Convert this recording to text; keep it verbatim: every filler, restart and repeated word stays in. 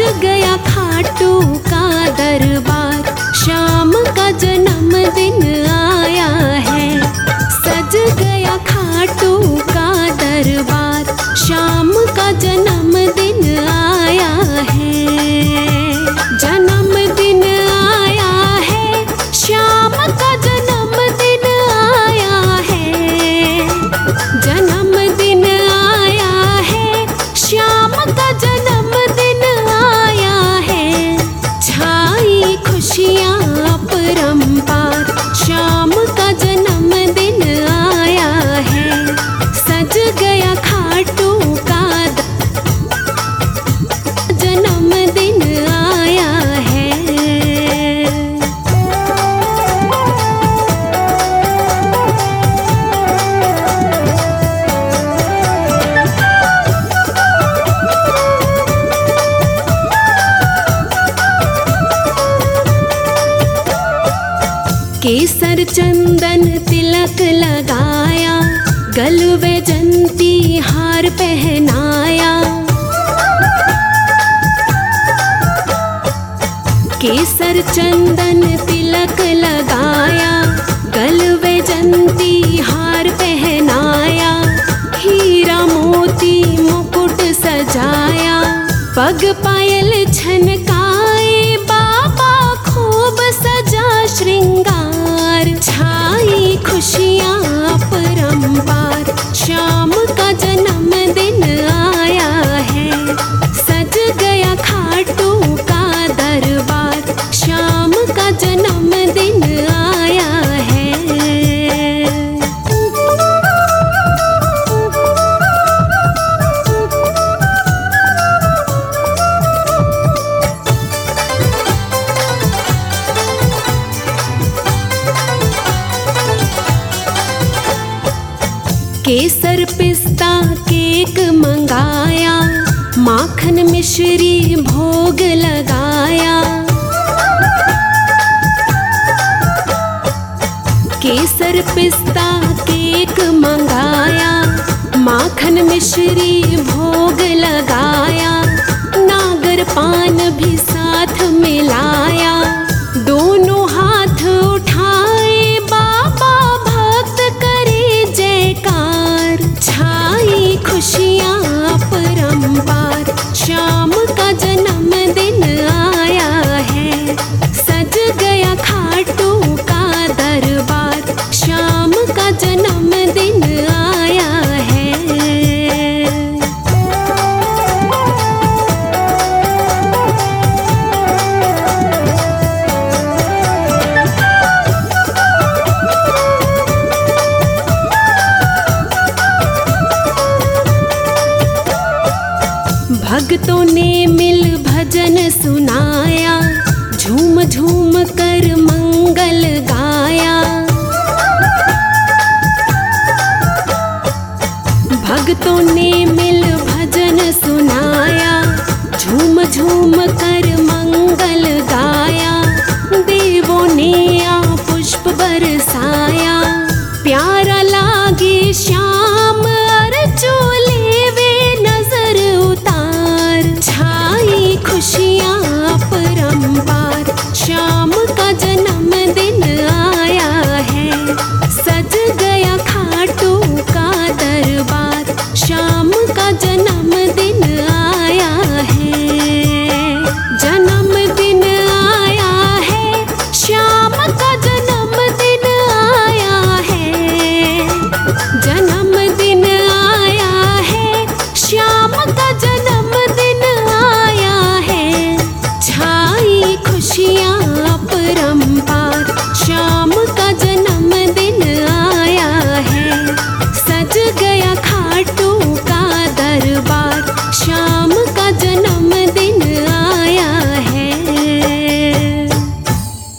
गया खाटू का दरबार, श्याम का जन्मदिन आया है। सज गया खाटू का दरबार, श्याम का जन्मदिन आया है। जन्मदिन आया है, श्याम का जन्मदिन आया है। जन्मदिन आया है, श्याम का जन्मदिन आया है। छाई खुशियाँ अपरंपार, श्याम का जन्मदिन आया है। सज गया खाटू का जन्मदिन आया है। केसर चंदन तिलक लगाया, गलवे जंती हार पहनाया। केसर चंदन तिलक लगाया, गलवे जंती हार पहनाया। हीरा मोती मुकुट सजाया, पग पायल छनकाए। बाबा खूब सजा श्रृंगार, छाई खुशियाँ अपरंपार, श्याम का जन्मदिन आया है। सज गया खाटू का दरबार, श्याम का जन्मदिन आया है। केसर पिस्ता केक मंगाया, माखन मिश्री भोग लगाया। केसर पिस्ता केक मंगाया, माखन मिश्री भोग लगाया। नागर पान भी साथ मिलाया, दोनों हाथ उठाए। बाबा भक्त करे जयकार, छाई खुशियाँ अपरंपार, श्याम का जन्मदिन आया है। सज गया खाटू का दरबार, श्याम का जन्मदिन आया है। भक्तों ने मिल भजन सुनाया, झूम झूम कर मंगल गाया। भक्तों ने मिल भजन सुनाया, झूम झूम कर मंगल गाया। देवों ने आ पुष्प बरसाया, प्यारा लागे श्याम अर्जू लेवे नजर उतार। छाई खुशियाँ अपरंपार, श्याम का जन्मदिन आया है। सज गया खाटू का दरबार, श्याम का जन्मदिन आया है। जन्मदिन आया है, श्याम का जन्मदिन आया है। जन्म